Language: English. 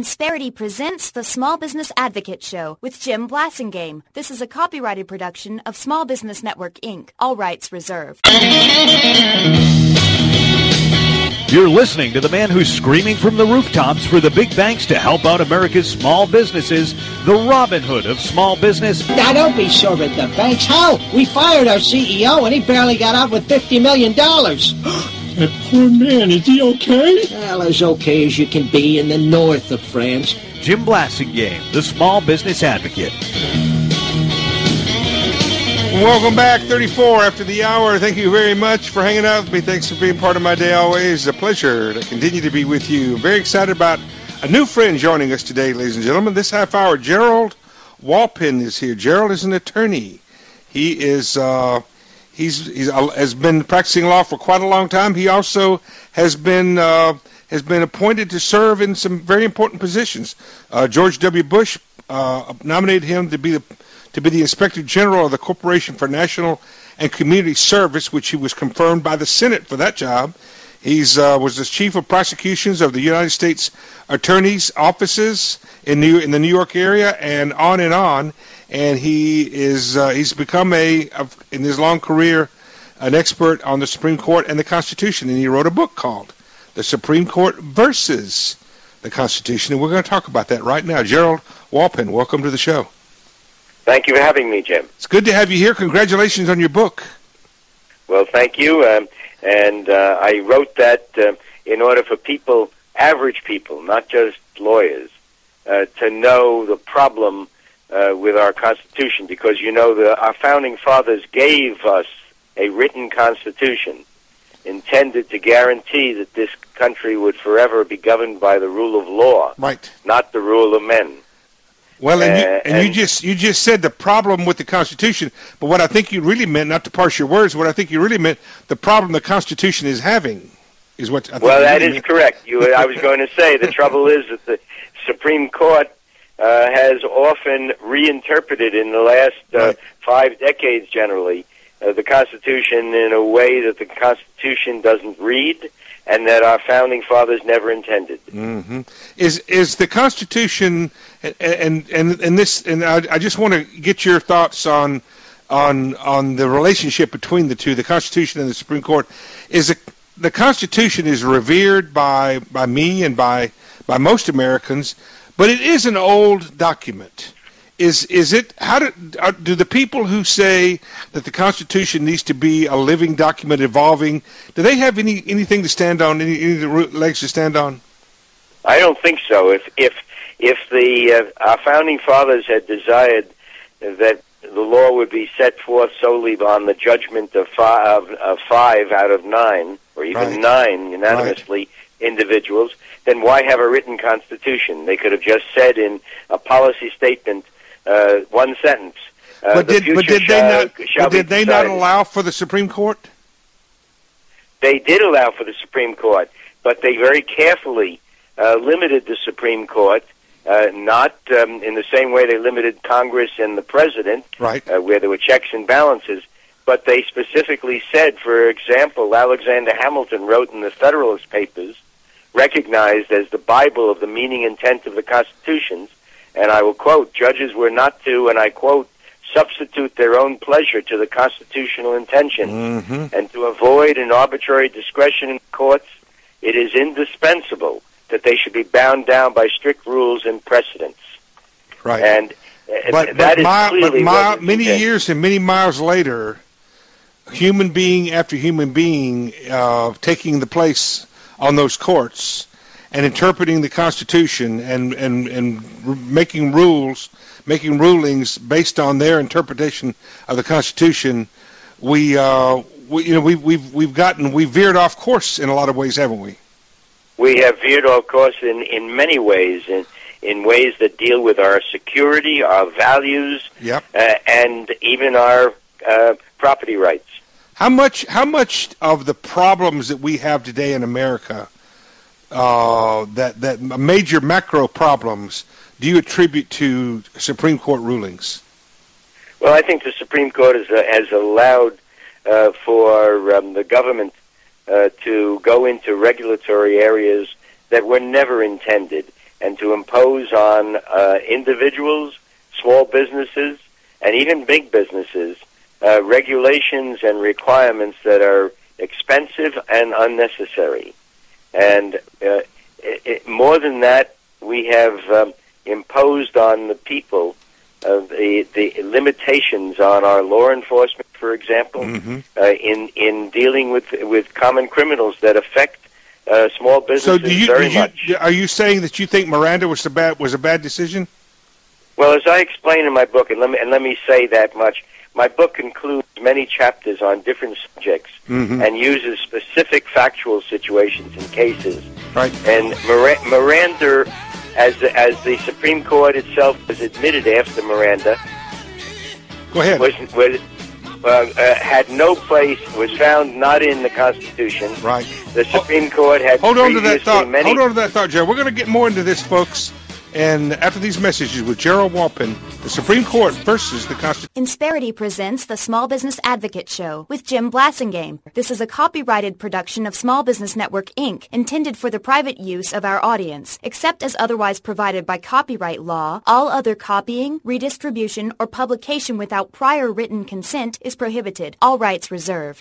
Insperity presents the Small Business Advocate Show with Jim Blasingame. This is a copyrighted production of Small Business Network, Inc. All rights reserved. You're listening to the man who's screaming from the rooftops for the big banks to help out America's small businesses, the Robin Hood of small business. Now, don't be sure at the banks. How? We fired our CEO, and he barely got out with $50 million. That poor man, is he okay? Well, as okay as you can be in the north of France. Jim Blasingame, the Small Business Advocate. Welcome back, 34 after the hour. Thank you very much for hanging out with me. Thanks for being part of my day always. A pleasure to continue to be with you. Very excited about a new friend joining us today, ladies and gentlemen. This half hour, Gerald Walpin is here. Gerald is an attorney. He is... He's has been practicing law for quite a long time. He also has been appointed to serve in some very important positions. George W. Bush nominated him to be the Inspector General of the Corporation for National and Community Service, which he was confirmed by the Senate for that job. He's was the Chief of Prosecutions of the United States Attorney's offices in the New York area, and on. And he's become in his long career an expert on the Supreme Court and the Constitution. And he wrote a book called The Supreme Court versus the Constitution. And we're going to talk about that right now. Gerald Walpin, welcome to the show. Thank you for having me, Jim. It's good to have you here. Congratulations on your book. Well, thank you. I wrote that in order for people, average people, not just lawyers, to know the problem with our Constitution, because our founding fathers gave us a written Constitution intended to guarantee that this country would forever be governed by the rule of law, right? Not the rule of men. Well, and you just said the problem with the Constitution, but what I think you really meant, not to parse your words, what I think you really meant, the problem the Constitution is having is what I think. Well, that is correct. I was going to say the trouble is that the Supreme Court has often reinterpreted in the last 5 decades, generally, the Constitution in a way that the Constitution doesn't read and that our founding fathers never intended. Mm-hmm. Is the Constitution and this? And I just want to get your thoughts on the relationship between the two, the Constitution and the Supreme Court. The Constitution is revered by me and by most Americans. But it is an old document. Is it? How do the people who say that the Constitution needs to be a living document, evolving? Do they have anything to stand on? Any legs to stand on? I don't think so. If our founding fathers had desired that the law would be set forth solely on the judgment of 5 out of 9, or even 9 unanimously individuals, then why have a written Constitution? They could have just said in a policy statement, one sentence. But did they not allow for the Supreme Court? They did allow for the Supreme Court, but they very carefully limited the Supreme Court, not in the same way they limited Congress and the President, where there were checks and balances, but they specifically said, for example, Alexander Hamilton wrote in the Federalist Papers, recognized as the Bible of the meaning intent of the Constitutions, and I will quote, judges were not to, and I quote, substitute their own pleasure to the constitutional intention, and to avoid an arbitrary discretion in courts, it is indispensable that they should be bound down by strict rules and precedents. Right. And many years and many miles later, human being after human being taking the place on those courts and interpreting the Constitution and making rulings based on their interpretation of the Constitution, we've veered off course in a lot of ways, haven't we? We have veered off course in many ways, in ways that deal with our security, our values, and even our property rights. How much of the problems that we have today in America, that major macro problems, do you attribute to Supreme Court rulings? Well, I think the Supreme Court has allowed for the government to go into regulatory areas that were never intended. and to impose on individuals, small businesses, and even big businesses regulations and requirements that are expensive and unnecessary. And more than that, we have imposed on the people the limitations on our law enforcement, for example, in dealing with common criminals that affect small businesses very much. Are you saying that you think Miranda was a bad decision? Well, as I explain in my book, and let me say that much, my book includes many chapters on different subjects and uses specific factual situations and cases. Right. And Miranda, as the Supreme Court itself has admitted after Miranda, go ahead, had no place, was found not in the Constitution. Right. The Supreme Court had hold on to that thought. Hold on to that thought, Gerald. We're going to get more into this, folks. And after these messages with Gerald Walpin, the Supreme Court versus the Constitution. Insperity presents the Small Business Advocate Show with Jim Blassingame. This is a copyrighted production of Small Business Network, Inc., intended for the private use of our audience. Except as otherwise provided by copyright law, all other copying, redistribution, or publication without prior written consent is prohibited. All rights reserved.